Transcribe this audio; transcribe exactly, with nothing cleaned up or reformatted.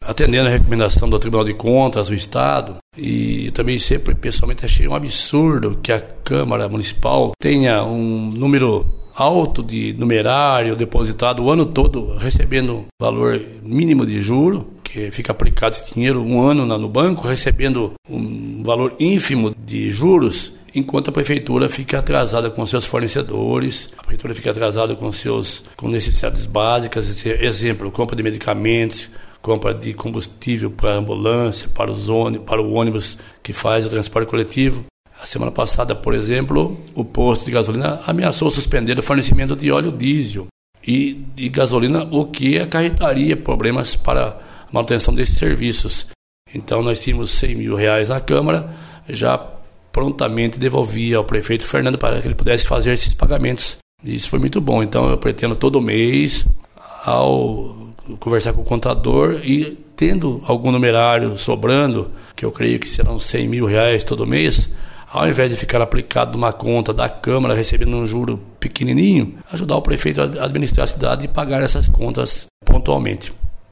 atendendo a recomendação do Tribunal de Contas do Estado, e também sempre pessoalmente achei um absurdo que a Câmara Municipal tenha um número alto de numerário depositado o ano todo, recebendo valor mínimo de juro, que fica aplicado esse dinheiro um ano no banco, recebendo um valor ínfimo de juros, enquanto a prefeitura fica atrasada com seus fornecedores, a prefeitura fica atrasada com seus com necessidades básicas, exemplo, compra de medicamentos, compra de combustível para a ambulância, para, os ônibus, para o ônibus que faz o transporte coletivo. A semana passada, por exemplo, o posto de gasolina ameaçou suspender o fornecimento de óleo diesel e de gasolina, o que acarretaria problemas para a manutenção desses serviços. Então nós tínhamos cem mil reais na Câmara, já prontamente devolvia ao prefeito Fernando para que ele pudesse fazer esses pagamentos. E isso foi muito bom. Então eu pretendo todo mês, ao conversar com o contador e tendo algum numerário sobrando, que eu creio que serão cem mil reais todo mês, ao invés de ficar aplicado numa conta da Câmara, recebendo um juro pequenininho, ajudar o prefeito a administrar a cidade e pagar essas contas pontualmente.